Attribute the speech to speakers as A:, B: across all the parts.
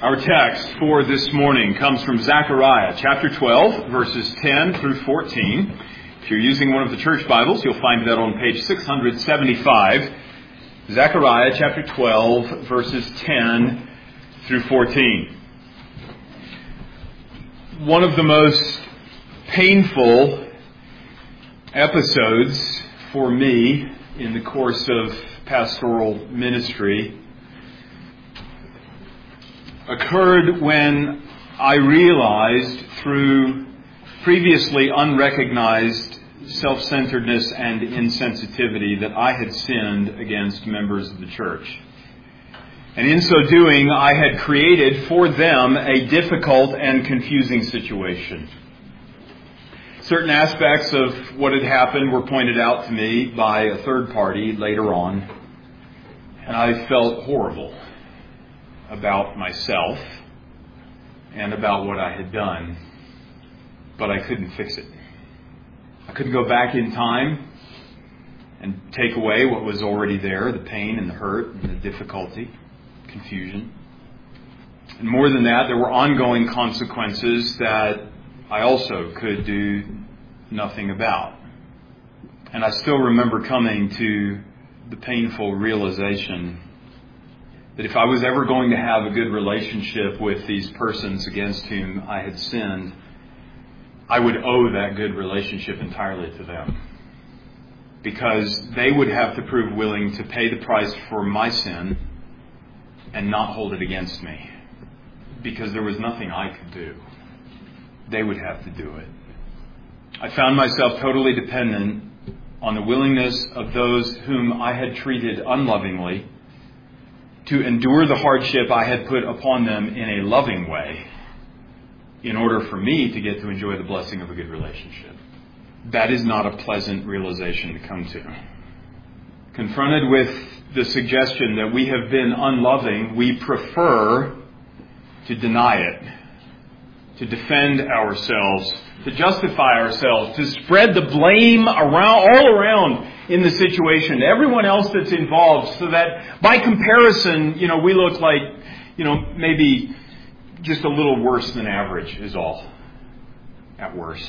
A: Our text for this morning comes from Zechariah chapter 12, verses 10 through 14. If you're using one of the church Bibles, you'll find that on page 675. Zechariah chapter 12, verses 10 through 14. One of the most painful episodes for me in the course of pastoral ministry occurred when I realized through previously unrecognized self-centeredness and insensitivity that I had sinned against members of the church. And in so doing, I had created for them a difficult and confusing situation. Certain aspects of what had happened were pointed out to me by a third party later on, and I felt horrible about myself and about what I had done, but I couldn't fix it. I couldn't go back in time and take away what was already there, the pain and the hurt and the difficulty, confusion. And more than that, there were ongoing consequences that I also could do nothing about. And I still remember coming to the painful realization that if I was ever going to have a good relationship with these persons against whom I had sinned, I would owe that good relationship entirely to them. Because they would have to prove willing to pay the price for my sin and not hold it against me. Because there was nothing I could do. They would have to do it. I found myself totally dependent on the willingness of those whom I had treated unlovingly to endure the hardship I had put upon them in a loving way in order for me to get to enjoy the blessing of a good relationship. That is not a pleasant realization to come to. Confronted with the suggestion that we have been unloving, we prefer to deny it, to defend ourselves, to justify ourselves, to spread the blame all around in the situation to everyone else that's involved, so that by comparison, we look like, maybe just a little worse than average is all, at worst.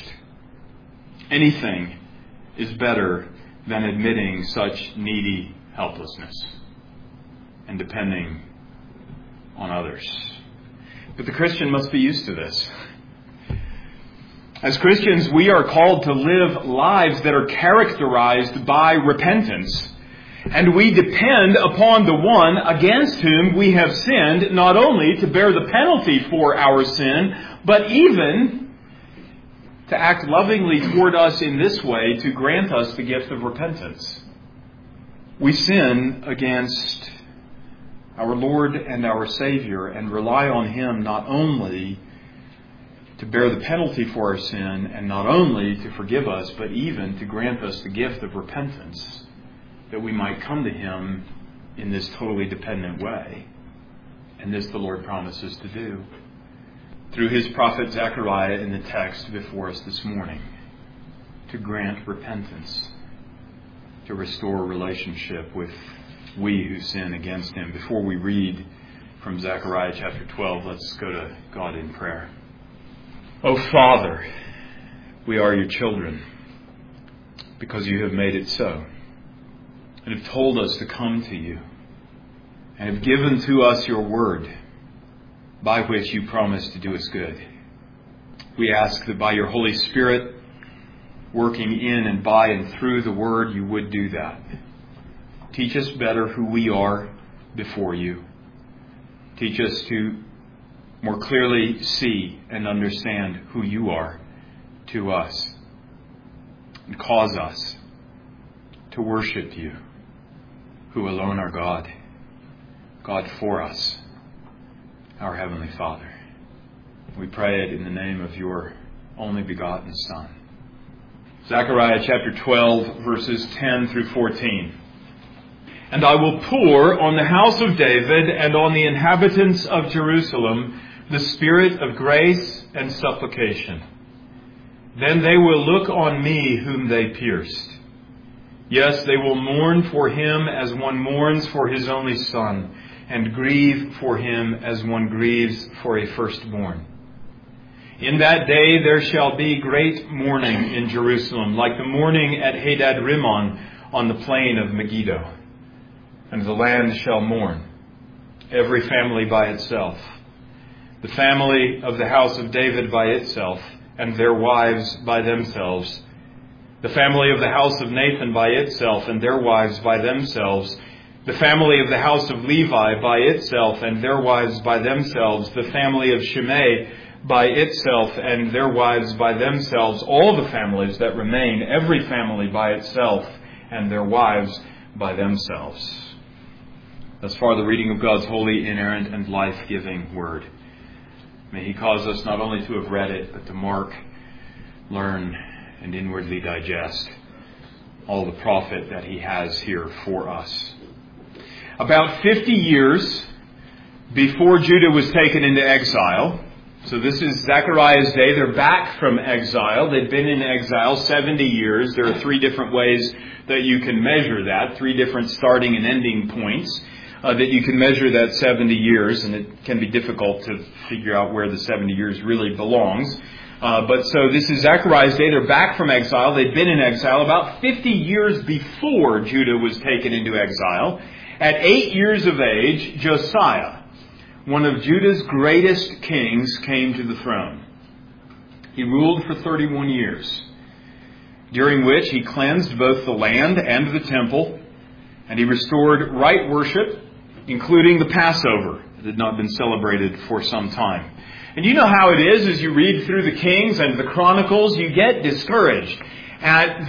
A: Anything is better than admitting such needy helplessness and depending on others. But the Christian must be used to this. As Christians, we are called to live lives that are characterized by repentance. And we depend upon the one against whom we have sinned, not only to bear the penalty for our sin, but even to act lovingly toward us in this way, to grant us the gift of repentance. We sin against our Lord and our Savior and rely on Him not only to bear the penalty for our sin and not only to forgive us, but even to grant us the gift of repentance, that we might come to Him in this totally dependent way. And this the Lord promises to do through His prophet Zechariah in the text before us this morning, to grant repentance, to restore relationship with we who sin against Him. Before we read from Zechariah chapter 12, let's go to God in prayer. O Father, we are your children because you have made it so, and have told us to come to you, and have given to us your word, by which you promise to do us good. We ask that by your Holy Spirit, working in and by and through the word, you would do that. Teach us better who we are before you. Teach us to more clearly see and understand who you are to us, and cause us to worship you, who alone are God, God for us, our Heavenly Father. We pray it in the name of your only begotten Son. Zechariah chapter 12, verses 10 through 14. And I will pour on the house of David and on the inhabitants of Jerusalem the spirit of grace and supplication. Then they will look on me whom they pierced. Yes, they will mourn for him as one mourns for his only son, and grieve for him as one grieves for a firstborn. In that day there shall be great mourning in Jerusalem, like the mourning at Hadad Rimmon on the plain of Megiddo. And the land shall mourn, every family by itself. The family of the house of David by itself, and their wives by themselves. The family of the house of Nathan by itself, and their wives by themselves. The family of the house of Levi by itself, and their wives by themselves. The family of Shimei by itself, and their wives by themselves. All the families that remain, every family by itself, and their wives by themselves. Thus far the reading of God's holy, inerrant, and life-giving word. May He cause us not only to have read it, but to mark, learn, and inwardly digest all the profit that He has here for us. About 50 years before Judah was taken into exile, so this is Zechariah's day, they're back from exile. They'd been in exile 70 years. There are 3 different ways that you can measure that, 3 different starting and ending points that you can measure that 70 years, and it can be difficult to figure out where the 70 years really belongs. But so this is Zechariah's day. They're back from exile. They'd been in exile about 50 years before Judah was taken into exile. At 8 years of age, Josiah, one of Judah's greatest kings, came to the throne. He ruled for 31 years, during which he cleansed both the land and the temple, and he restored right worship, including the Passover. It had not been celebrated for some time. And you know how it is as you read through the Kings and the Chronicles, you get discouraged at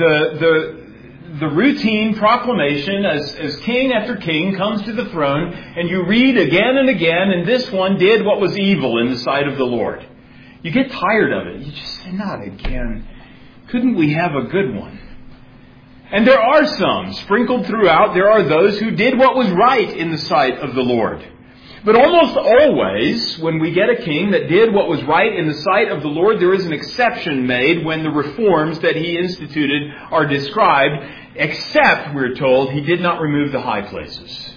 A: the routine proclamation as king after king comes to the throne, and you read again and again, and this one did what was evil in the sight of the Lord. You get tired of it. You just say, not again. Couldn't we have a good one? And there are some sprinkled throughout. There are those who did what was right in the sight of the Lord. But almost always, when we get a king that did what was right in the sight of the Lord, there is an exception made when the reforms that he instituted are described, except, we're told, he did not remove the high places.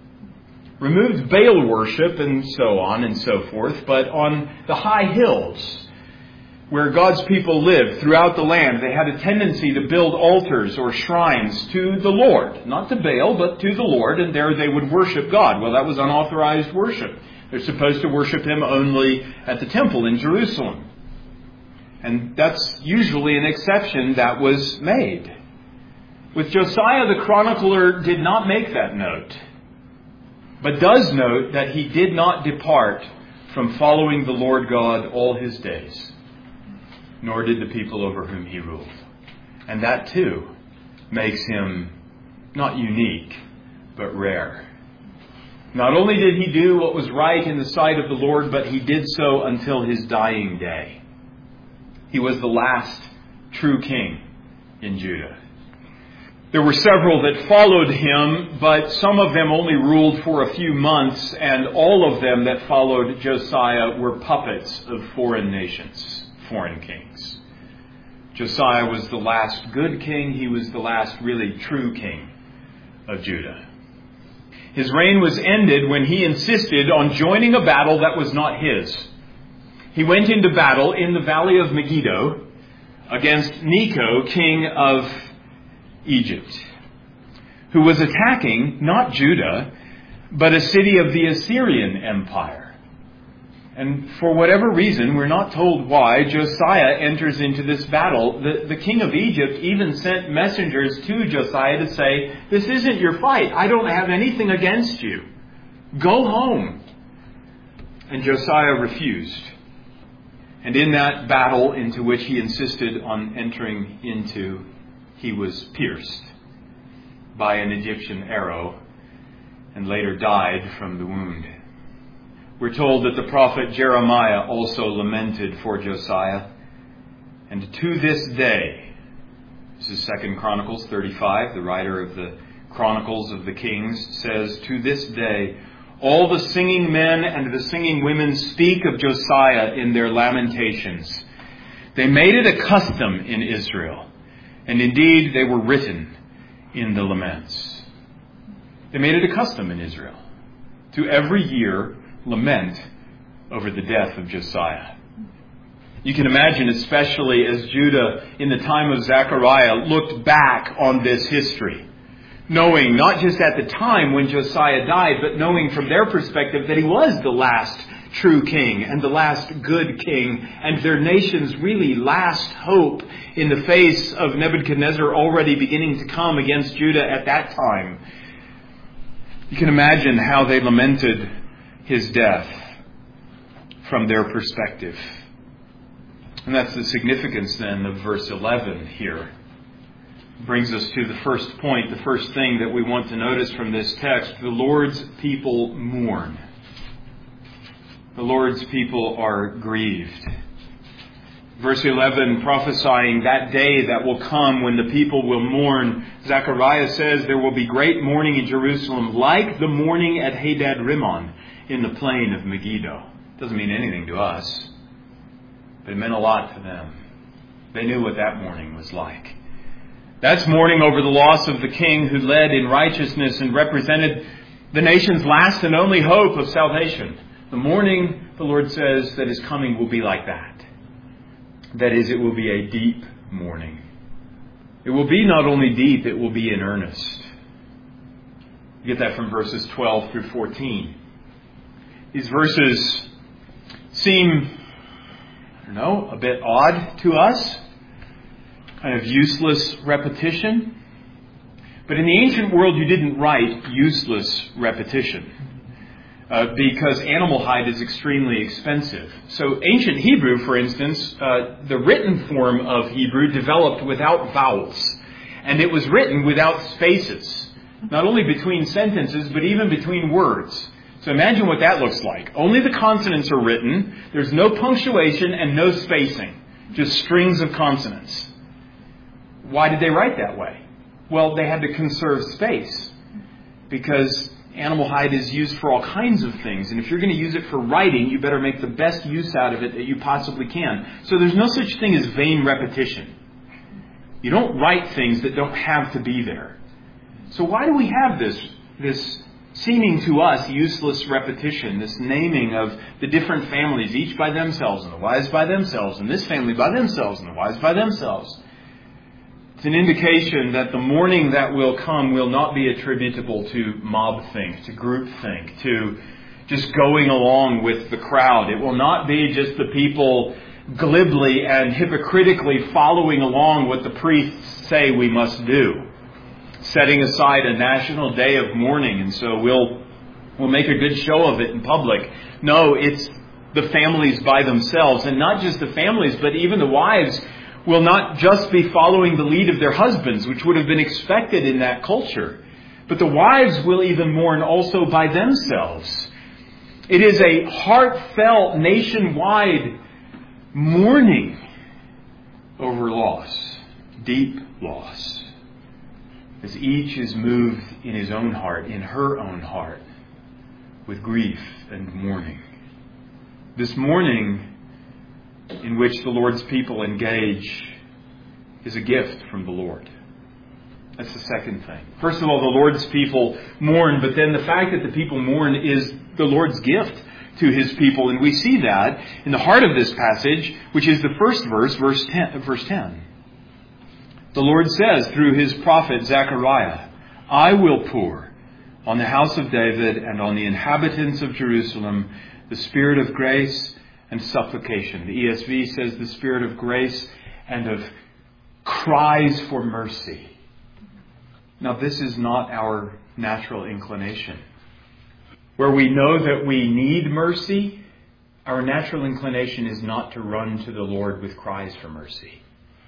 A: Removed Baal worship and so on and so forth, but on the high hills where God's people lived throughout the land, they had a tendency to build altars or shrines to the Lord. Not to Baal, but to the Lord, and there they would worship God. Well, that was unauthorized worship. They're supposed to worship Him only at the temple in Jerusalem. And that's usually an exception that was made. With Josiah, the chronicler did not make that note, but does note that he did not depart from following the Lord God all his days, nor did the people over whom he ruled. And that too makes him not unique, but rare. Not only did he do what was right in the sight of the Lord, but he did so until his dying day. He was the last true king in Judah. There were several that followed him, but some of them only ruled for a few months, and all of them that followed Josiah were puppets of foreign nations, foreign kings. Josiah was the last good king. He was the last really true king of Judah. His reign was ended when he insisted on joining a battle that was not his. He went into battle in the valley of Megiddo against Necho, king of Egypt, who was attacking not Judah, but a city of the Assyrian Empire. And for whatever reason, we're not told why, Josiah enters into this battle. The king of Egypt even sent messengers to Josiah to say, this isn't your fight. I don't have anything against you. Go home. And Josiah refused. And in that battle into which he insisted on entering into, he was pierced by an Egyptian arrow and later died from the wound. We're told that the prophet Jeremiah also lamented for Josiah. And to this day, this is 2 Chronicles 35, the writer of the Chronicles of the Kings says, to this day, all the singing men and the singing women speak of Josiah in their lamentations. They made it a custom in Israel, and indeed they were written in the laments. They made it a custom in Israel. to every year lament over the death of Josiah. You can imagine, especially as Judah in the time of Zechariah looked back on this history, knowing not just at the time when Josiah died, but knowing from their perspective that he was the last true king and the last good king and their nation's really last hope in the face of Nebuchadnezzar already beginning to come against Judah at that time. You can imagine how they lamented his death from their perspective. And that's the significance then of verse 11 here. Brings us to the first point, the first thing that we want to notice from this text. The Lord's people mourn. The Lord's people are grieved. Verse 11, prophesying that day that will come when the people will mourn. Zechariah says there will be great mourning in Jerusalem, like the mourning at Hadad Rimmon in the plain of Megiddo. Doesn't mean anything to us, but it meant a lot to them. They knew what that mourning was like. That's mourning over the loss of the king who led in righteousness and represented the nation's last and only hope of salvation. The mourning, the Lord says, that is coming will be like that. That is, it will be a deep mourning. It will be not only deep, it will be in earnest. You get that from verses 12 through 14. These verses seem, a bit odd to us. Kind of useless repetition. But in the ancient world, you didn't write useless repetition. Because animal hide is extremely expensive. So ancient Hebrew, for instance, the written form of Hebrew developed without vowels. And it was written without spaces. Not only between sentences, but even between words. So imagine what that looks like. Only the consonants are written. There's no punctuation and no spacing. Just strings of consonants. Why did they write that way? Well, they had to conserve space. Because animal hide is used for all kinds of things. And if you're going to use it for writing, you better make the best use out of it that you possibly can. So there's no such thing as vain repetition. You don't write things that don't have to be there. So why do we have this seeming to us useless repetition, this naming of the different families, each by themselves, and the wives by themselves, and this family by themselves, and the wives by themselves? It's an indication that the mourning that will come will not be attributable to mob-think, to group-think, to just going along with the crowd. It will not be just the people glibly and hypocritically following along what the priests say we must do, setting aside a national day of mourning, and so we'll make a good show of it in public. No, it's the families by themselves, and not just the families, but even the wives will not just be following the lead of their husbands, which would have been expected in that culture, but the wives will even mourn also by themselves. It is a heartfelt, nationwide mourning over loss, deep loss, as each is moved in his own heart, in her own heart, with grief and mourning. This mourning in which the Lord's people engage is a gift from the Lord. That's the second thing. First of all, the Lord's people mourn, but then the fact that the people mourn is the Lord's gift to His people. And we see that in the heart of this passage, which is the first verse, verse 10. The Lord says through His prophet Zechariah, I will pour on the house of David and on the inhabitants of Jerusalem the spirit of grace and supplication. The ESV says the spirit of grace and of cries for mercy. Now, this is not our natural inclination. Where we know that we need mercy, our natural inclination is not to run to the Lord with cries for mercy.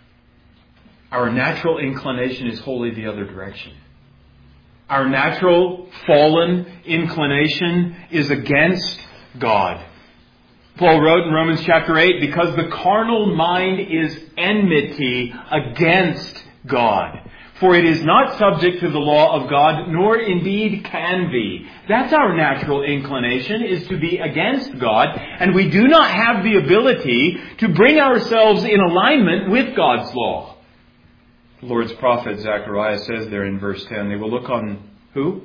A: Our natural inclination is wholly the other direction. Our natural fallen inclination is against God. Paul wrote in Romans chapter 8, because the carnal mind is enmity against God. For it is not subject to the law of God, nor indeed can be. That's our natural inclination, is to be against God. And we do not have the ability to bring ourselves in alignment with God's law. The Lord's prophet Zechariah says there in verse 10, they will look on who?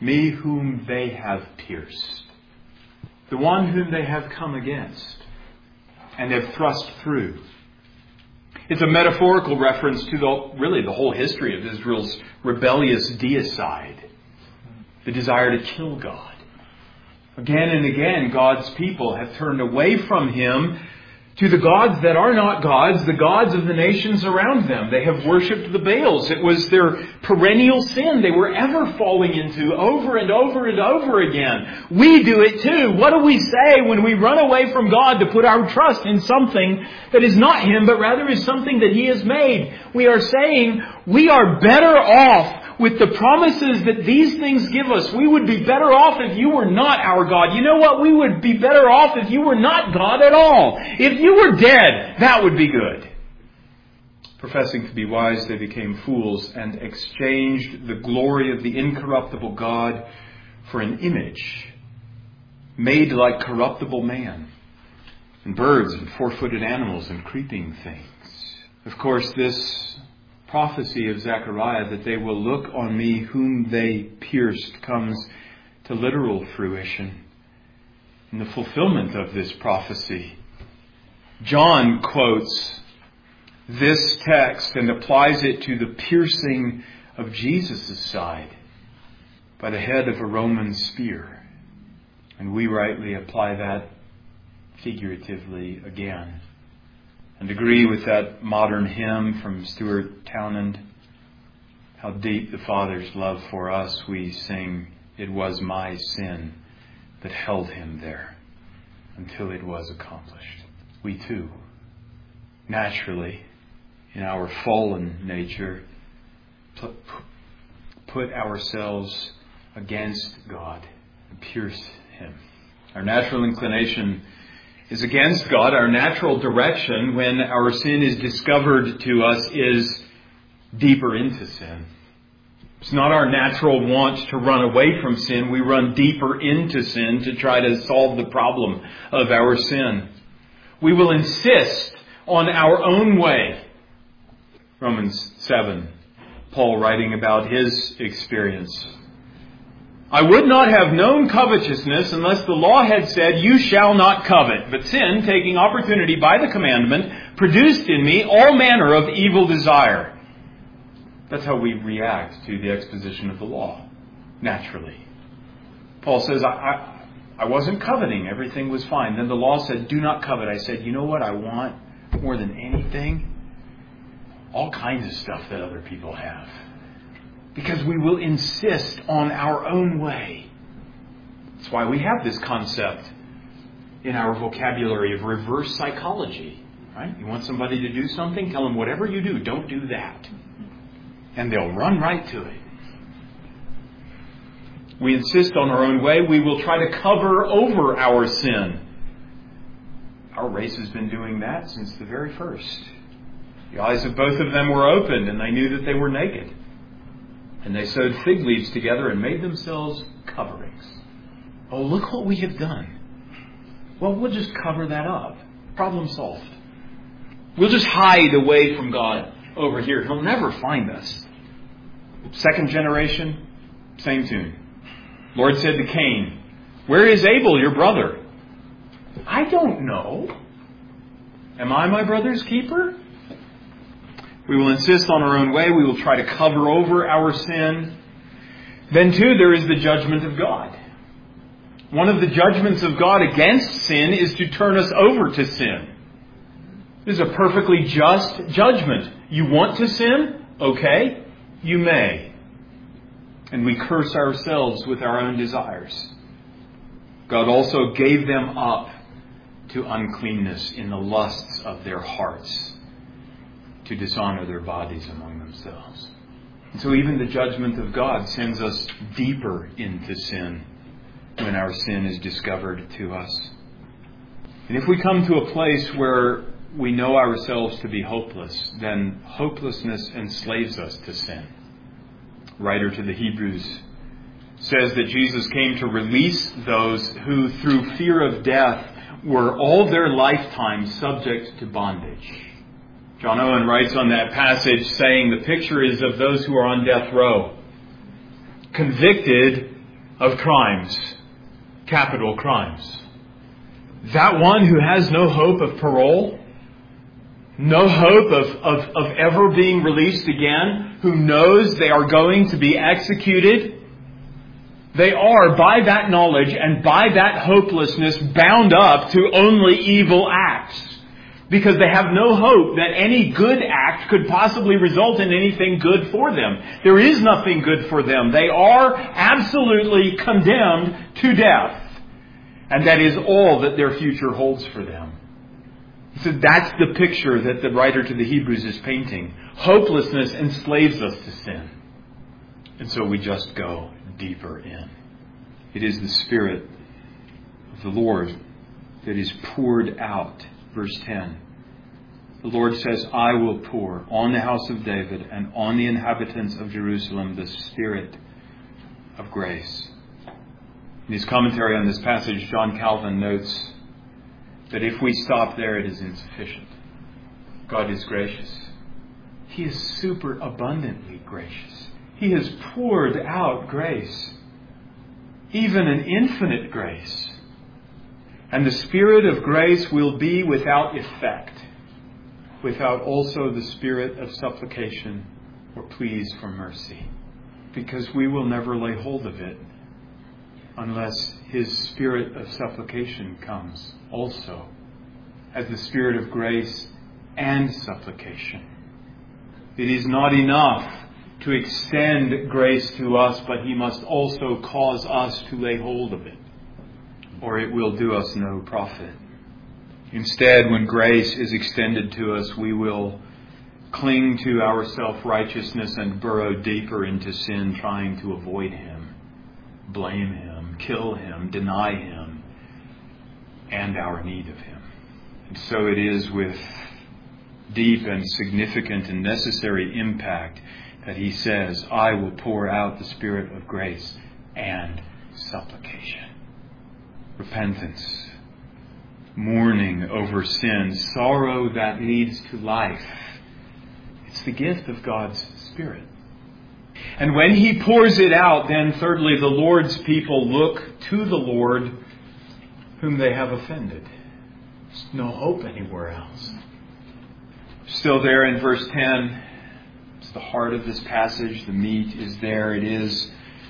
A: me whom they have pierced. The one whom they have come against and have thrust through. It's a metaphorical reference to the whole history of Israel's rebellious deicide. The desire to kill God. Again and again, God's people have turned away from Him to the gods that are not gods, the gods of the nations around them. They have worshipped the Baals. It was their perennial sin they were ever falling into over and over and over again. We do it too. What do we say when we run away from God to put our trust in something that is not Him, but rather is something that He has made? We are saying we are better off with the promises that these things give us. We would be better off if you were not our God. You know what? We would be better off if you were not God at all. If you were dead, that would be good. Professing to be wise, they became fools and exchanged the glory of the incorruptible God for an image made like corruptible man, and birds and four-footed animals and creeping things. Of course, this prophecy of Zechariah that they will look on me whom they pierced comes to literal fruition in the fulfillment of this prophecy. John quotes this text and applies it to the piercing of Jesus' side by the head of a Roman spear. And we rightly apply that figuratively again. And agree with that modern hymn from Stuart Townend, how deep the Father's love for us, we sing, it was my sin that held Him there until it was accomplished. We too, naturally, in our fallen nature, put ourselves against God and pierce Him. Our natural inclination is against God. Our natural direction when our sin is discovered to us is deeper into sin. It's not our natural want to run away from sin. We run deeper into sin to try to solve the problem of our sin. We will insist on our own way. Romans 7, Paul writing about his experience. I would not have known covetousness unless the law had said, you shall not covet. But sin, taking opportunity by the commandment, produced in me all manner of evil desire. That's how we react to the exposition of the law, naturally. Paul says, I wasn't coveting. Everything was fine. Then the law said, do not covet. I said, you know what I want more than anything? All kinds of stuff that other people have. Because we will insist on our own way. That's why we have this concept in our vocabulary of reverse psychology. Right? You want somebody to do something? Tell them, whatever you do, don't do that. And they'll run right to it. We insist on our own way. We will try to cover over our sin. Our race has been doing that since the very first. The eyes of both of them were opened, and they knew that they were naked. And they sewed fig leaves together and made themselves coverings. Oh, look what we have done. Well, we'll just cover that up. Problem solved. We'll just hide away from God over here. He'll never find us. Second generation, same tune. Lord said to Cain, where is Abel, your brother? I don't know. Am I my brother's keeper? We will insist on our own way. We will try to cover over our sin. Then too, there is the judgment of God. One of the judgments of God against sin is to turn us over to sin. This is a perfectly just judgment. You want to sin? Okay, you may. And we curse ourselves with our own desires. God also gave them up to uncleanness in the lusts of their hearts, to dishonor their bodies among themselves. And so even the judgment of God sends us deeper into sin when our sin is discovered to us. And if we come to a place where we know ourselves to be hopeless, then hopelessness enslaves us to sin. Writer to the Hebrews says that Jesus came to release those who, through fear of death, were all their lifetime subject to bondage. John Owen writes on that passage saying the picture is of those who are on death row, convicted of crimes, capital crimes. That one who has no hope of parole, no hope of ever being released again, who knows they are going to be executed, they are, by that knowledge and by that hopelessness, bound up to only evil acts. Because they have no hope that any good act could possibly result in anything good for them. There is nothing good for them. They are absolutely condemned to death. And that is all that their future holds for them. So that's the picture that the writer to the Hebrews is painting. Hopelessness enslaves us to sin. And so we just go deeper in. It is the Spirit of the Lord that is poured out. Verse 10. The Lord says, I will pour on the house of David and on the inhabitants of Jerusalem the Spirit of grace. In his commentary on this passage, John Calvin notes that if we stop there, it is insufficient. God is gracious. He is super abundantly gracious. He has poured out grace, even an infinite grace. And the Spirit of grace will be without effect, without also the spirit of supplication or pleas for mercy, because we will never lay hold of it unless His Spirit of supplication comes also as the Spirit of grace and supplication. It is not enough to extend grace to us, but He must also cause us to lay hold of it, or it will do us no profit. Instead, when grace is extended to us, we will cling to our self-righteousness and burrow deeper into sin, trying to avoid Him, blame Him, kill Him, deny Him, and our need of Him. And so it is with deep and significant and necessary impact that He says, I will pour out the Spirit of grace and supplication. Repentance, mourning over sin, sorrow that leads to life. It's the gift of God's Spirit. And when He pours it out, then thirdly, the Lord's people look to the Lord whom they have offended. There's no hope anywhere else. Still there in verse 10, it's the heart of this passage. The meat is there. It is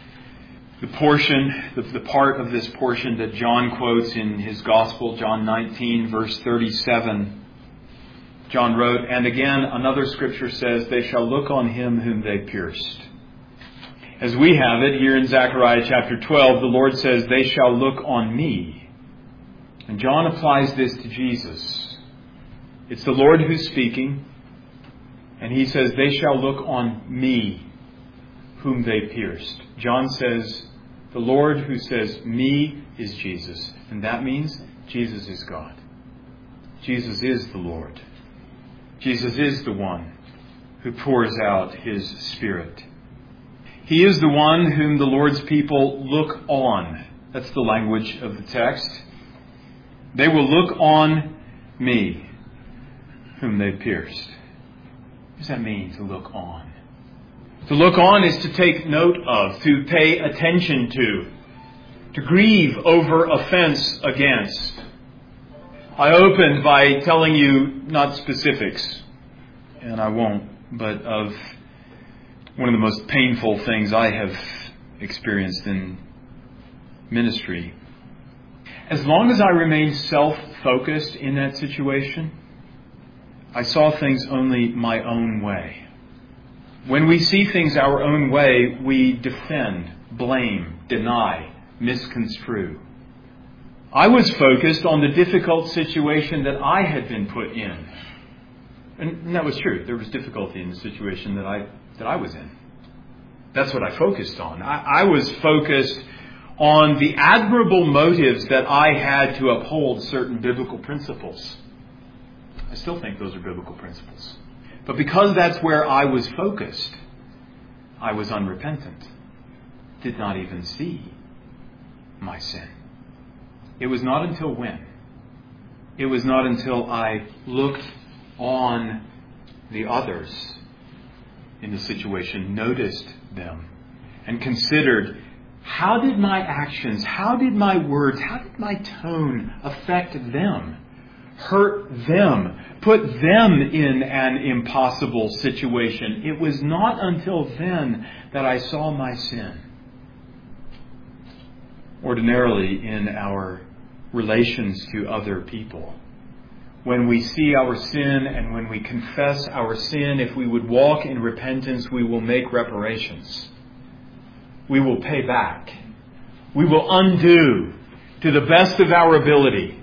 A: the portion, the part of this portion that John quotes in his Gospel, John 19, verse 37. John wrote, and again another scripture says, they shall look on Him whom they pierced. As we have it here in Zechariah chapter 12, the Lord says, they shall look on me. And John applies this to Jesus. It's the Lord who's speaking. And He says, they shall look on me whom they pierced. John says, the Lord who says me is Jesus. And that means Jesus is God. Jesus is the Lord. Jesus is the one who pours out His Spirit. He is the one whom the Lord's people look on. That's the language of the text. They will look on me whom they pierced. What does that mean, to look on? To look on is to take note of, to pay attention to grieve over offense against. I opened by telling you, not specifics, and I won't, but of one of the most painful things I have experienced in ministry. As long as I remained self-focused in that situation, I saw things only my own way. When we see things our own way, we defend, blame, deny, misconstrue. I was focused on the difficult situation that I had been put in. And that was true. There was difficulty in the situation that I was in. That's what I focused on. I was focused on the admirable motives that I had to uphold certain biblical principles. I still think those are biblical principles. But because that's where I was focused, I was unrepentant. Did not even see my sin. It was not until when? It was not until I looked on the others in the situation, noticed them, and considered How did my actions, how did my words, how did my tone affect them? Hurt them? Put them in an impossible situation? It was not until then that I saw my sin. Ordinarily, in our relations to other people, when we see our sin and when we confess our sin, if we would walk in repentance, we will make reparations. We will pay back. We will undo to the best of our ability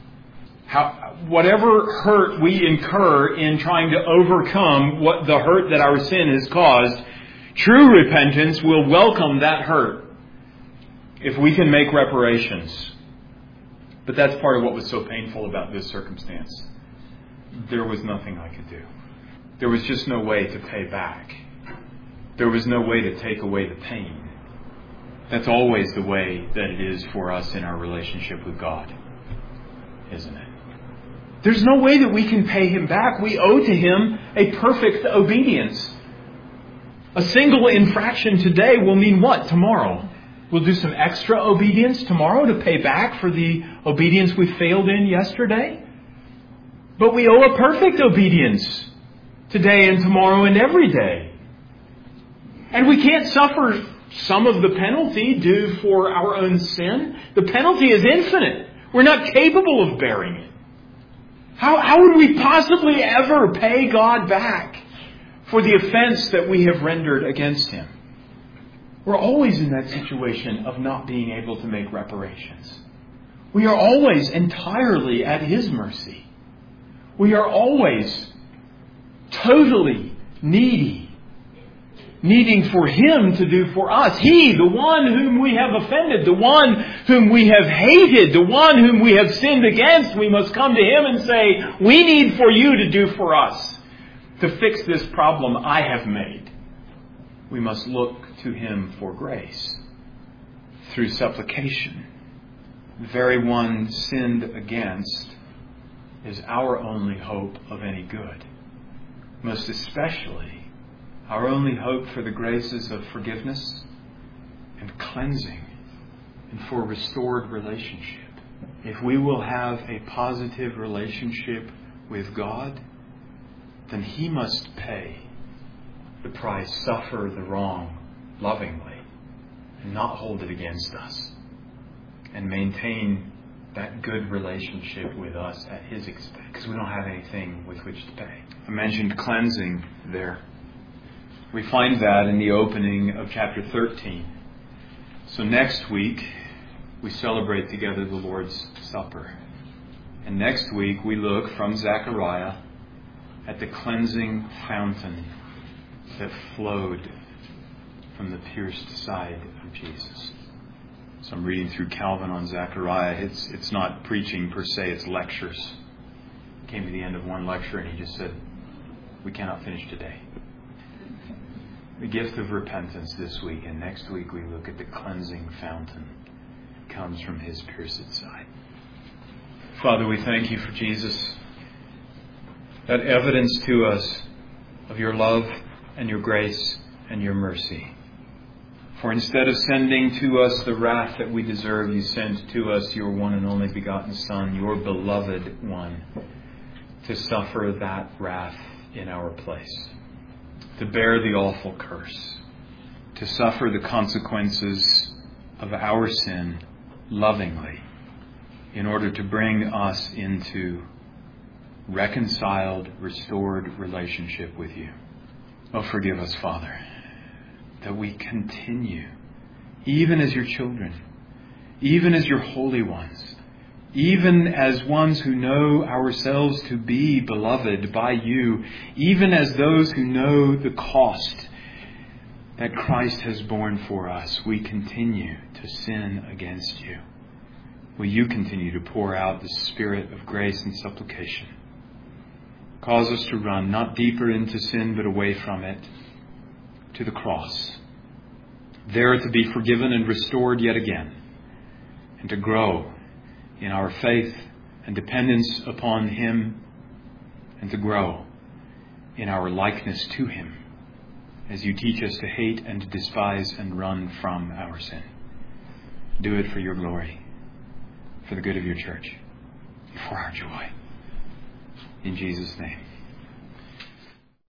A: whatever hurt we incur in trying to overcome what the hurt that our sin has caused. True repentance will welcome that hurt if we can make reparations. But that's part of what was so painful about this circumstance. There was nothing I could do. There was just no way to pay back. There was no way to take away the pain. That's always the way that it is for us in our relationship with God, isn't it? There's no way that we can pay Him back. We owe to Him a perfect obedience. A single infraction today will mean what tomorrow? We'll do some extra obedience tomorrow to pay back for the obedience we failed in yesterday. But we owe a perfect obedience today and tomorrow and every day. And we can't suffer some of the penalty due for our own sin. The penalty is infinite. We're not capable of bearing it. How would we possibly ever pay God back for the offense that we have rendered against Him? We're always in that situation of not being able to make reparations. We are always entirely at His mercy. We are always totally needy, needing for Him to do for us. He, the one whom we have offended, the one whom we have hated, the one whom we have sinned against, we must come to Him and say, we need for you to do for us to fix this problem I have made. We must look to Him for grace through supplication. The very one sinned against is our only hope of any good. Most especially, our only hope for the graces of forgiveness and cleansing and for restored relationship. If we will have a positive relationship with God, then He must pay the price, suffer the wrong lovingly, and not hold it against us, and maintain that good relationship with us at His expense, because we don't have anything with which to pay. I mentioned cleansing there. We find that in the opening of chapter 13. So next week, we celebrate together the Lord's Supper. And next week, we look from Zechariah at the cleansing fountain that flowed from the pierced side of Jesus. So I'm reading through Calvin on Zechariah. It's not preaching per se, it's lectures. Came to the end of one lecture and he just said, we cannot finish today. The gift of repentance this week, and next week we look at the cleansing fountain that comes from His pierced side. Father, we thank You for Jesus, that evidence to us of Your love and Your grace and Your mercy. For instead of sending to us the wrath that we deserve, You sent to us Your one and only begotten Son, Your beloved one, to suffer that wrath in our place, to bear the awful curse, to suffer the consequences of our sin lovingly, in order to bring us into reconciled, restored relationship with You. Oh, forgive us, Father, that we continue, even as Your children, even as Your holy ones, even as ones who know ourselves to be beloved by You, even as those who know the cost that Christ has borne for us, we continue to sin against You. Will You continue to pour out the Spirit of grace and supplication? Cause us to run not deeper into sin, but away from it, to the cross, there to be forgiven and restored yet again, and to grow in our faith and dependence upon Him, and to grow in our likeness to Him, as You teach us to hate and to despise and run from our sin. Do it for your glory, for the good of your church, for our joy. In Jesus' name.